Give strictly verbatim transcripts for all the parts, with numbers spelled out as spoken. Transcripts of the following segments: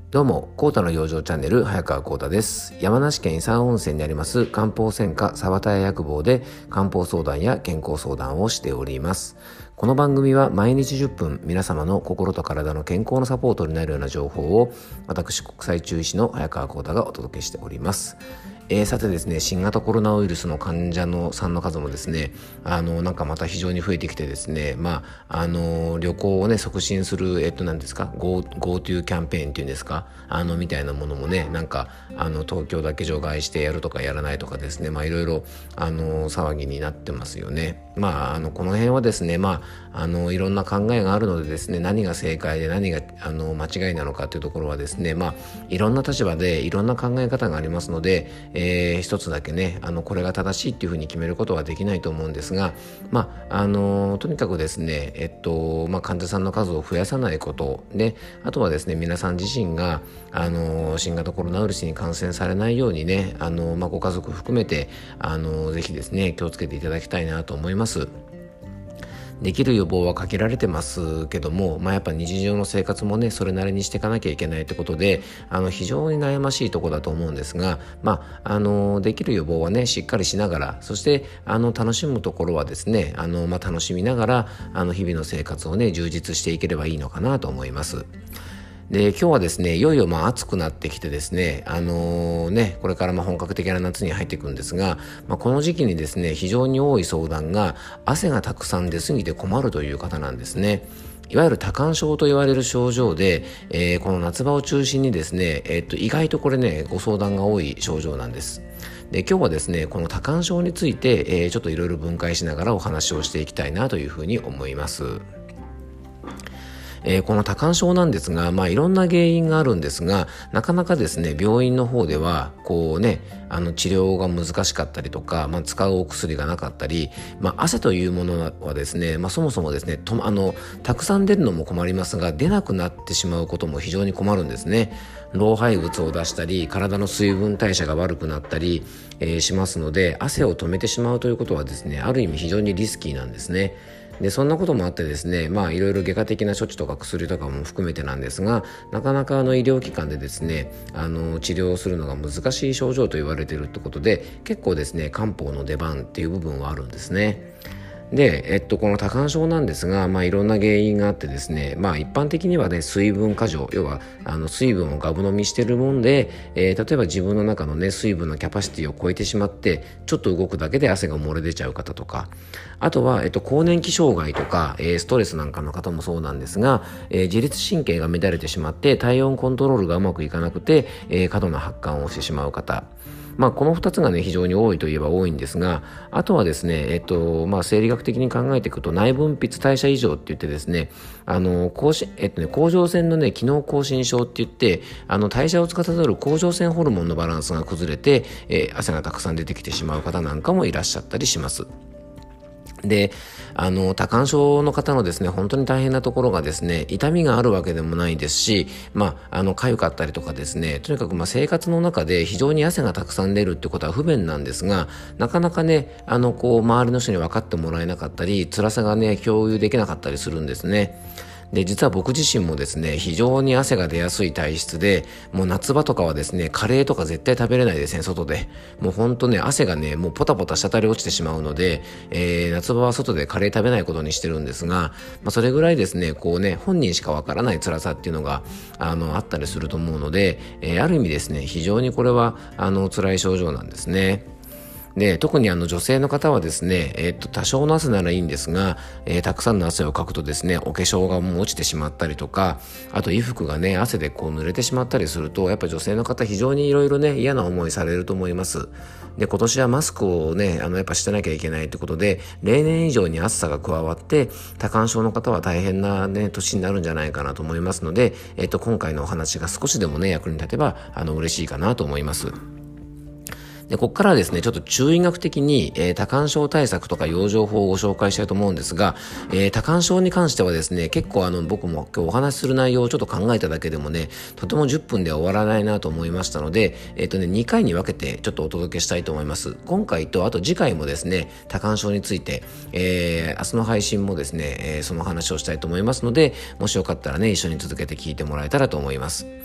どうも、コータの養生チャンネル、早川コータです。山梨県伊佐温泉にあります漢方専科沢田屋薬房で漢方相談や健康相談をしております。この番組は毎日じゅっぷん、皆様の心と体の健康のサポートになるような情報を、私、国際中医師の早川コータがお届けしております。えー、さてですね、新型コロナウイルスの患者のさんの数もですね、あのなんかまた非常に増えてきてですね、まああの旅行をね促進するえっと何ですか Go GoTo キャンペーンっていうんですか、あのみたいなものもね、なんかあの東京だけ除外してやるとかやらないとかですね、まあいろいろあの騒ぎになってますよね。まああのこの辺はですね、まああのいろんな考えがあるのでですね、何が正解で何があの間違いなのかというところはですね、まあいろんな立場でいろんな考え方がありますので、えー、一つだけね、あのこれが正しいっていうふうに決めることはできないと思うんですが、まああのとにかくですね、えっとまあ、患者さんの数を増やさないことで、あとはですね、皆さん自身があの新型コロナウイルスに感染されないようにね、あの、まあ、ご家族含めてあのぜひですね気をつけていただきたいなと思います。できる予防はかけられてますけども、まあ、やっぱ日常の生活もねそれなりにしていかなきゃいけないってことで、あの非常に悩ましいところだと思うんですが、まあ、あのできる予防はねしっかりしながら、そしてあの楽しむところはですね、あの、まあ、楽しみながらあの日々の生活をね充実していければいいのかなと思います。で今日はですね、いよいよまあ暑くなってきてですね、あのー、ねこれからまあ本格的な夏に入っていくんですが、まあ、この時期にですね非常に多い相談が、汗がたくさん出すぎて困るという方なんですね。いわゆる多汗症と言われる症状で、えー、この夏場を中心にですね、えー、っと意外とこれねご相談が多い症状なんです。で今日はですねこの多汗症について、えー、ちょっといろいろ分解しながらお話をしていきたいなというふうに思います。えー、この多汗症なんですが、まあいろんな原因があるんですが、なかなかですね病院の方ではこうねあの治療が難しかったりとか、まあ、使うお薬がなかったり、まあ、汗というものはですね、まあ、そもそもですねとあのたくさん出るのも困りますが、出なくなってしまうことも非常に困るんですね。老廃物を出したり、体の水分代謝が悪くなったり、えー、しますので、汗を止めてしまうということはですね、ある意味非常にリスキーなんですね。でそんなこともあってですね、まあいろいろ外科的な処置とか薬とかも含めてなんですが、なかなかあの医療機関でですねあの治療するのが難しい症状と言われているってことで、結構ですね漢方の出番っていう部分はあるんですね。で、えっと、この多汗症なんですが、まあ、いろんな原因があってですね、まあ、一般的にはね水分過剰、要はあの水分をガブ飲みしてるもんで、えー、例えば自分の中のね水分のキャパシティを超えてしまって、ちょっと動くだけで汗が漏れ出ちゃう方とか、あとは、えっと、更年期障害とか、えー、ストレスなんかの方もそうなんですが、えー、自律神経が乱れてしまって体温コントロールがうまくいかなくて、えー、過度な発汗をしてしまう方、まあ、このふたつがね非常に多いといえば多いんですが、あとはですね、えっとまあ、生理学的に考えていくと内分泌代謝異常って言ってですね、あの甲子えっとね甲状腺のね機能亢進症って言って、あの代謝を司る甲状腺ホルモンのバランスが崩れて、えー、汗がたくさん出てきてしまう方なんかもいらっしゃったりします。で、あの多汗症の方のですね本当に大変なところがですね、痛みがあるわけでもないですし、まああの痒かったりとかですね、とにかくまあ生活の中で非常に汗がたくさん出るってことは不便なんですが、なかなかねあのこう周りの人に分かってもらえなかったり、辛さがね共有できなかったりするんですね。で実は僕自身もですね非常に汗が出やすい体質で、もう夏場とかはですねカレーとか絶対食べれないですね。外でもうほんとね汗がねもうポタポタ滴り落ちてしまうので、えー、夏場は外でカレー食べないことにしてるんですが、まあ、それぐらいですねこうね本人しかわからない辛さっていうのがあのあったりすると思うので、えー、ある意味ですね非常にこれはあの辛い症状なんですね。で特にあの女性の方はですね、えー、っと多少の汗ならいいんですが、えー、たくさんの汗をかくとですねお化粧がもう落ちてしまったりとか、あと衣服がね汗でこう濡れてしまったりすると、やっぱり女性の方非常にいろいろね嫌な思いされると思います。で今年はマスクをねあのやっぱしてなきゃいけないってことで、例年以上に暑さが加わって多汗症の方は大変なね年になるんじゃないかなと思いますので、えー、っと今回のお話が少しでもね役に立てばあの嬉しいかなと思います。で、ここからはですね、ちょっと中医学的に、えー、多汗症対策とか養生法をご紹介したいと思うんですが、えー、多汗症に関してはですね、結構あの、僕も今日お話しする内容をちょっと考えただけでもね、とてもじゅっぷんでは終わらないなと思いましたので、えっとね、にかいに分けてちょっとお届けしたいと思います。今回と、あと次回もですね、多汗症について、えー、明日の配信もですね、えー、その話をしたいと思いますので、もしよかったらね、一緒に続けて聞いてもらえたらと思います。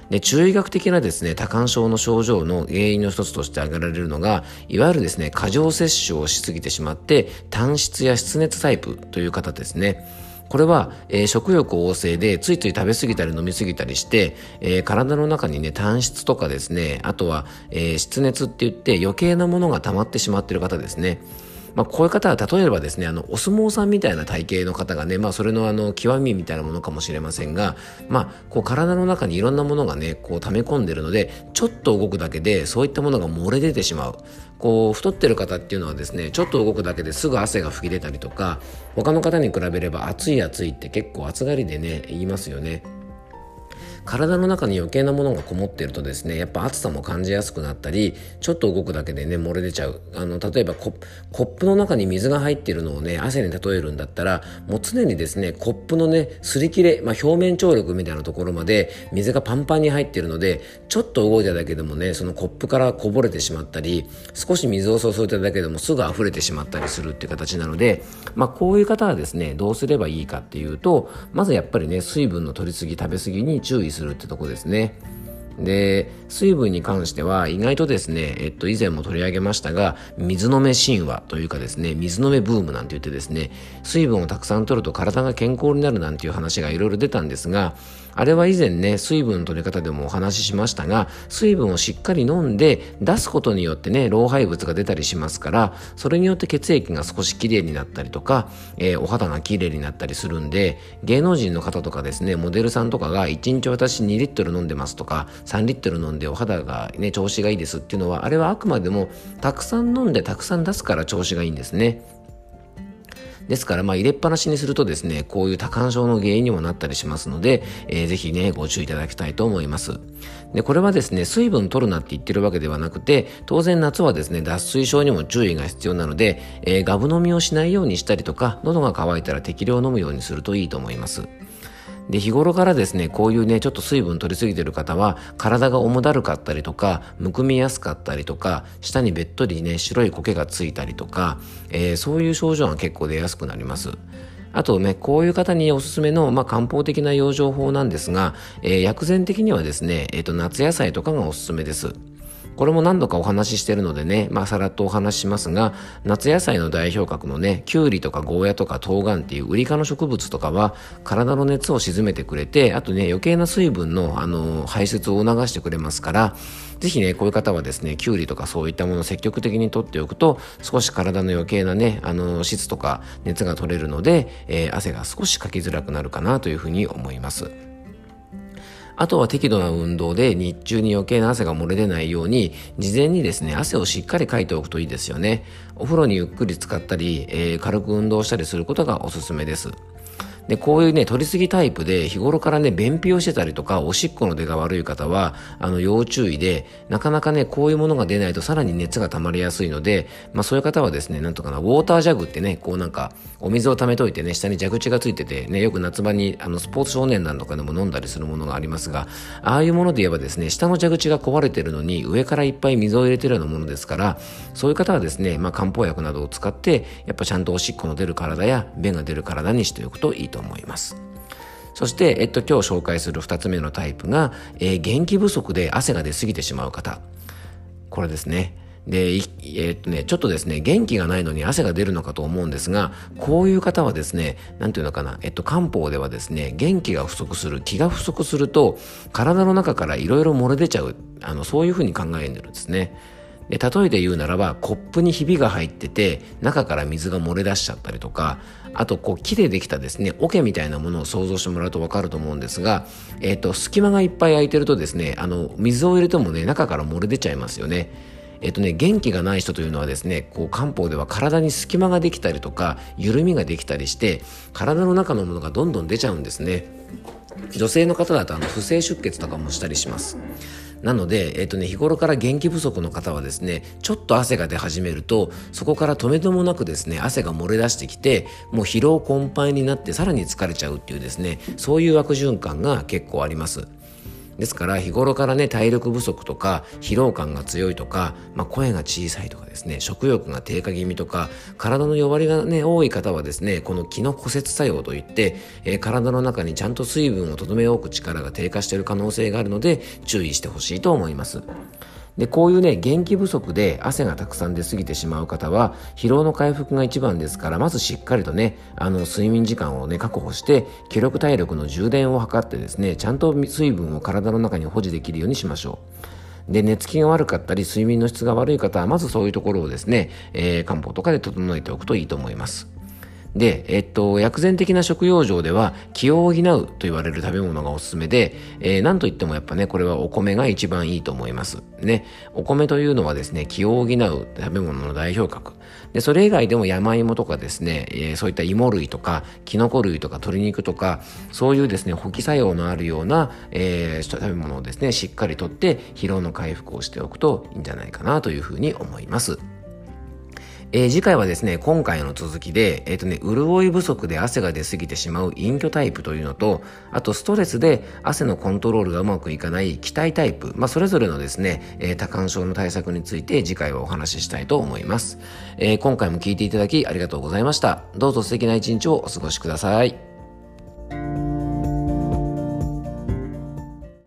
で、中医学的なですね、多汗症の症状の原因の一つとして挙げられるのが、いわゆるですね、過剰摂取をしすぎてしまって、痰湿や湿熱タイプという方ですね。これは、えー、食欲旺盛でついつい食べ過ぎたり飲み過ぎたりして、えー、体の中にね、痰湿とかですね、あとは、えー、湿熱って言って余計なものが溜まってしまっている方ですね。まあ、こういう方は例えばですね、あのお相撲さんみたいな体型の方がね、まあ、それのあの極みみたいなものかもしれませんが、まあ、こう体の中にいろんなものがね、こう溜め込んでるので、ちょっと動くだけでそういったものが漏れ出てしまう。こう太ってる方っていうのはですね、ちょっと動くだけですぐ汗が吹き出たりとか、他の方に比べれば暑い暑いって結構暑がりでね、言いますよね。体の中に余計なものがこもっているとですね、やっぱ暑さも感じやすくなったり、ちょっと動くだけでね、漏れ出ちゃう。あの例えばコップの中に水が入っているのをね、汗に例えるんだったら、もう常にですね、コップのね、擦り切れ、まあ、表面張力みたいなところまで水がパンパンに入っているので、ちょっと動いただけでもね、そのコップからこぼれてしまったり、少し水を注いだだけでもすぐ溢れてしまったりするっていう形なので、まあ、こういう方はですね、どうすればいいかっていうと、まずやっぱりね、水分の取りすぎ食べ過ぎに注意するってとこですね。で、水分に関しては意外とですね、えっと以前も取り上げましたが、水飲め神話というかですね、水飲めブームなんて言ってですね、水分をたくさん取ると体が健康になるなんていう話がいろいろ出たんですが、あれは以前ね、水分の取り方でもお話ししましたが、水分をしっかり飲んで出すことによってね、老廃物が出たりしますから、それによって血液が少しきれいになったりとか、えー、お肌がきれいになったりするんで、芸能人の方とかですね、モデルさんとかがいちにち私にリットル飲んでますとか、さんリットル飲んでお肌がね、調子がいいですっていうのは、あれはあくまでもたくさん飲んでたくさん出すから調子がいいんですね。ですから、まあ入れっぱなしにするとですね、こういう多汗症の原因にもなったりしますので、えー、ぜひね、ご注意いただきたいと思います。で、これはですね、水分取るなって言ってるわけではなくて、当然夏はですね、脱水症にも注意が必要なので、えー、ガブ飲みをしないようにしたりとか、喉が渇いたら適量飲むようにするといいと思います。で、日頃からですね、こういうね、ちょっと水分取りすぎてる方は、体が重だるかったりとか、むくみやすかったりとか、舌にべっとりね、白い苔がついたりとか、えー、そういう症状が結構出やすくなります。あとね、こういう方におすすめの、まあ、漢方的な養生法なんですが、えー、薬膳的にはですね、えーと、夏野菜とかがおすすめです。これも何度かお話ししてるのでね、まあさらっとお話ししますが、夏野菜の代表格のね、きゅうりとかゴーヤとか冬瓜っていうウリ科の植物とかは体の熱を鎮めてくれて、あとね、余計な水分の、あの排出を促してくれますから、ぜひね、こういう方はですね、きゅうりとかそういったものを積極的に取っておくと、少し体の余計なね、あの湿とか熱が取れるので、えー、汗が少しかきづらくなるかなというふうに思います。あとは適度な運動で日中に余計な汗が漏れ出ないように、事前にですね、汗をしっかりかいておくといいですよね。お風呂にゆっくり浸かったり、えー、軽く運動したりすることがおすすめです。で、こういうね、取りすぎタイプで日頃からね、便秘をしてたりとか、おしっこの出が悪い方は、あの、要注意で、なかなかね、こういうものが出ないとさらに熱が溜まりやすいので、まあそういう方はですね、なんとかな、ウォータージャグってね、こうなんか、お水を溜めといてね、下に蛇口がついてて、ね、よく夏場に、あの、スポーツ少年団とかでも飲んだりするものがありますが、ああいうもので言えばですね、下の蛇口が壊れてるのに、上からいっぱい水を入れてるようなものですから、そういう方はですね、まあ漢方薬などを使って、やっぱちゃんとおしっこの出る体や、便が出る体にしておくといいと思います。そして、えっと、今日紹介するふたつめのタイプが、えー、元気不足で汗が出過ぎてしまう方。これですね。で、えー、っとね、ちょっとですね、元気がないのに汗が出るのかと思うんですが、こういう方はですね、なんていうのかな、えっと、漢方ではですね、元気が不足する、気が不足すると、体の中からいろいろ漏れ出ちゃう、あの、そういうふうに考えてるんですね。で、例えて言うならば、コップにひびが入ってて、中から水が漏れ出しちゃったりとか、あと、こう、木でできたですね、桶みたいなものを想像してもらうとわかると思うんですが、えっと、隙間がいっぱい空いてるとですね、あの、水を入れてもね、中から漏れ出ちゃいますよね。えっとね、元気がない人というのはですね、こう、漢方では体に隙間ができたりとか、緩みができたりして、体の中のものがどんどん出ちゃうんですね。女性の方だと、あの、不正出血とかもしたりします。なので、えっとね、日頃から元気不足の方はですね、ちょっと汗が出始めると、そこから止めどもなくですね、汗が漏れ出してきて、もう疲労困憊になってさらに疲れちゃうっていうですね、そういう悪循環が結構あります。 ですから日頃からね体力不足とか疲労感が強いとか、まあ、声が小さいとかですね、食欲が低下気味とか体の弱りがね多い方はですね、この気の枯渇作用といって、えー、体の中にちゃんと水分を留め置く力が低下している可能性があるので注意してほしいと思います。でこういうね元気不足で汗がたくさん出過ぎてしまう方は疲労の回復が一番ですから、まずしっかりとねあの睡眠時間をね確保して気力体力の充電を図ってですね、ちゃんと水分を体の中に保持できるようにしましょう。で寝つきが悪かったり睡眠の質が悪い方はまずそういうところをですね、えー、漢方とかで整えておくといいと思います。で、えっと、薬膳的な食用上では気を補うと言われる食べ物がおすすめで、えー、なんといってもやっぱねこれはお米が一番いいと思いますね。お米というのはですね気を補う食べ物の代表格で、それ以外でも山芋とかですね、えー、そういった芋類とかキノコ類とか鶏肉とかそういうですね補給作用のあるような、えー、食べ物をですねしっかりとって疲労の回復をしておくといいんじゃないかなというふうに思います。えー、次回はですね今回の続きで、えーとね、潤い不足で汗が出過ぎてしまう陰虚タイプというのと、あとストレスで汗のコントロールがうまくいかない気体タイプ、まあ、それぞれのですね、えー、多汗症の対策について次回はお話ししたいと思います。えー、今回も聞いていただきありがとうございました。どうぞ素敵な一日をお過ごしください。